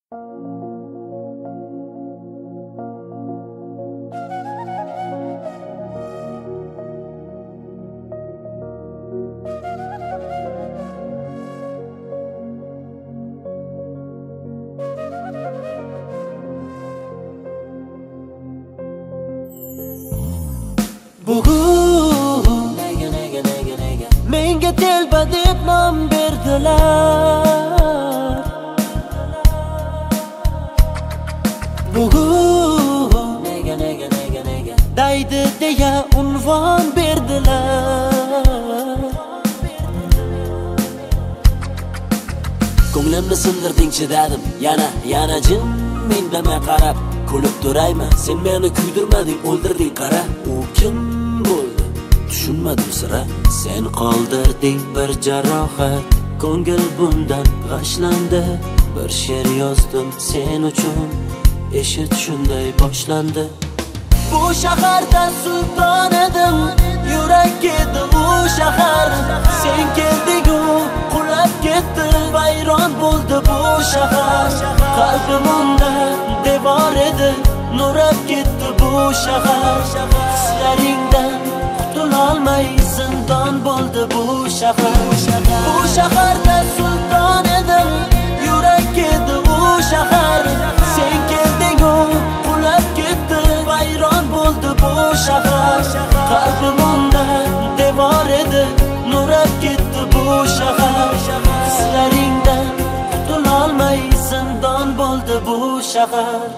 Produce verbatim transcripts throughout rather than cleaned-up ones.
Bugun nega nega nega nega menga telba deb nom berdilar. Bugun nega nega nega nega daydi deya unvon berdilar. Ko'nglimni sindirding chidadim, yana yana jim indamay qarab kulib turayman. Sen meni kuydirmading, o'ldirding qara. U kim bo'ldi? Tushunmadim sira. Sen qoldirding bir jarohat, ko'ngil bundan g'ashlandi. Bir she'r yozdim sen uchun, eshit shunday boshlandi. Bu shaharda sulton edim, yurak edi u shahar. Sen kelding-u qulab ketdi, vayron bo'ldi bu shahar. Qalbim unda devor edi, nurab ketdi bu shahar. Hislaringdan qutulolmay zindon bo'ldi bu shahar. Bu shaharda sulton edim, yurak edi u shahar. Sen kelding-u qulab ketdi, vayron bo'ldi bu shahar. Qalbim unda devor edi, nurab ketdi bu shahar. Hislaringdan qutulolmay zindon bo'ldi bu shahar.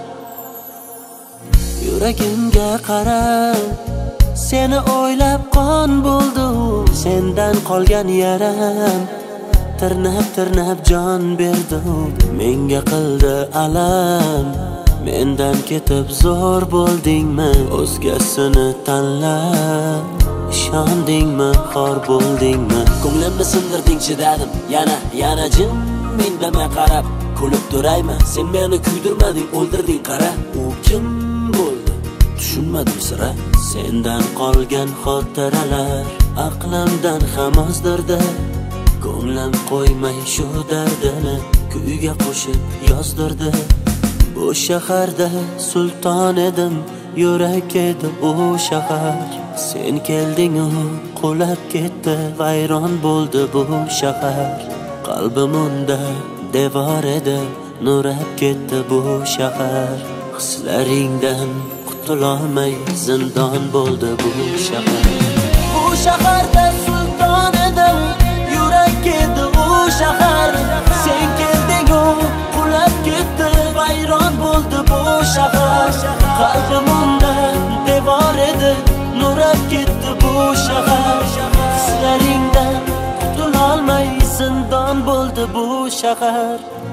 Yuragimga qara, seni o'ylab qon bo'ldi. Sendan qolgan yaram tirnab tirnab jon berdi. Menga qildi alam, mendan ketib zo'r bo'ldingmi? O'zgasini tanlab ishondingmi, xor bo'ldingmi? Ko'nglimni sindirding chidadim, yana yana jim indamay qarab kulib turayman. Sen meni kuydirmading, o'ldirding qara. U kim bo'ldi? Tushunmadim sira. Sendan qolgan xotiralar aqlimdan ham ozdirdi. Ko'nglim qo'ymay shu dardini kuyga qo'shib yozdirdi. Bu shaharda sulton edim, yurak edi u shahar. Sen kelding-u qulab ketdi, vayron bo'ldi bu shahar. Qalbim unda devor edi, nurab ketdi bu shahar. Hislaringdan qutulolmay zindon bo'ldi bu shahar. Bu shaharda sulton edim, yurak edi u shahar. Sen kelding-u qulab ketdi, vayron bo'ldi bu shahar. Qalbim unda devor edi, nurab ketdi bu shahar. Hislaringdan qutulolmay zindon bo'ldi bu shahar.